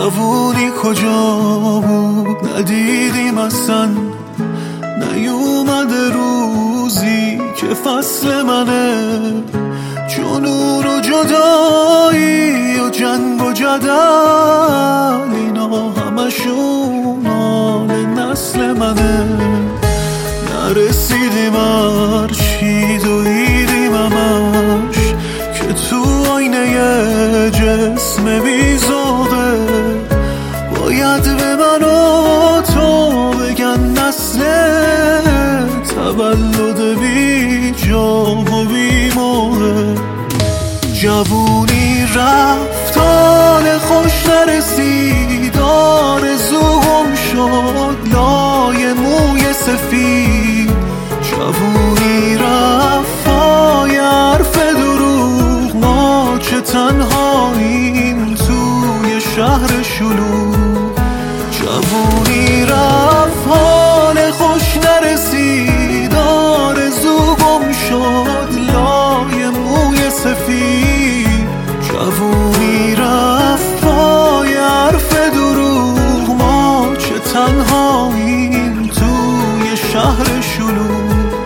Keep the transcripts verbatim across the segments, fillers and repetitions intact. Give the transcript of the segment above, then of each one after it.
جوونی کجا بود ندیدیم اصلا، نیومده روزی که فصل منه، جنون و جدایی و جنگ و جدل اینا همشون مال نسل منه. نرسیدیم هرچی دویدیم همش که تو آینه جسم بیزاقه، باید به من و تو بگن نسل تولد بی جا و بی موقع. جوونی رفت حال خوش نرسید، آرزو گم شد لای موی سفید. جوونی رفت پای حرف دروغ، ما چه تنهاییم توی شهر شلوغ. جوونی رفت حال خوش نرسید، آرزو گم شد لای موی سفید. جوونی رفت پای حرف دروغ، ما چه تنهاییم توی شهر شلوغ.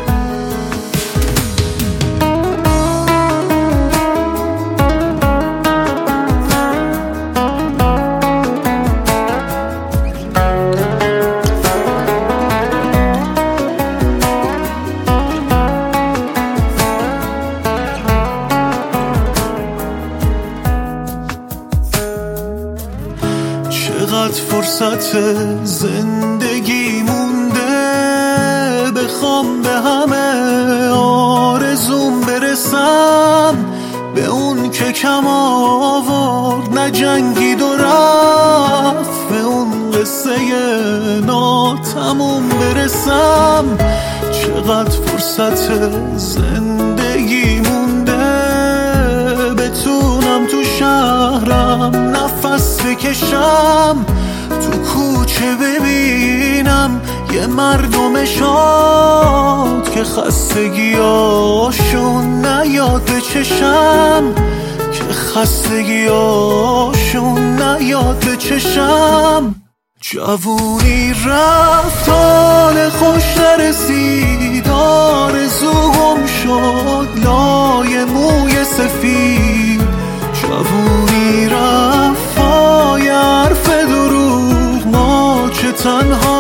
چقدر فرصت زندگی مونده، بخوام به همه آرزوم برسم، به اون که کم آورد نجنگید و رفت، به اون قصه ناتموم برسم. چقدر فرصت زندگی مونده، بتونم تو شهرم نفس بکشم، تو کوچه ببینم یه مردم شاد که خستگیاشون نیاد به چشم، که خستگیاشون نیاد به چشم. جوونی رفت حال خوش نرسید، آرزو گم شد لای موی سفید. جوونی رفت پای حرف دروغ، ما چه تنها